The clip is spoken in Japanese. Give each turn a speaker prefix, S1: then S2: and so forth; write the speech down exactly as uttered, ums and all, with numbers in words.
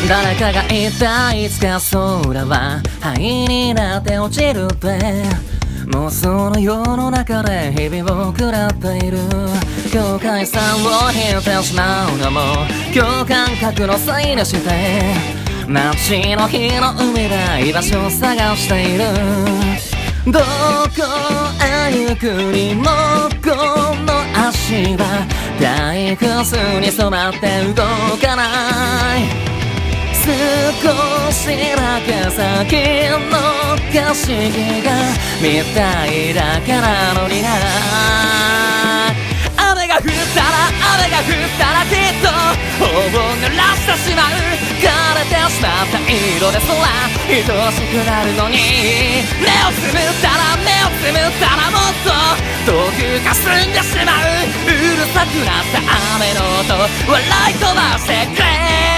S1: 誰かが言ったいつか空は灰になって落ちるって、もうその世の中で日々を食らっている。境界線を引いてしまうのも共感覚のせいにして、街の日の海で居場所を探している。どこへ行くにもこの足は退屈に染まって動かない。少しだけ先の景色が見たいだけなのにな。雨が降ったら雨が降ったらきっと頬を濡らしてしまう。枯れてしまった色で空愛しくなるのに、目をつむったら目をつむったらもっと遠くかすんでしまう。うるさくなった雨の音笑い飛ばしてくれ。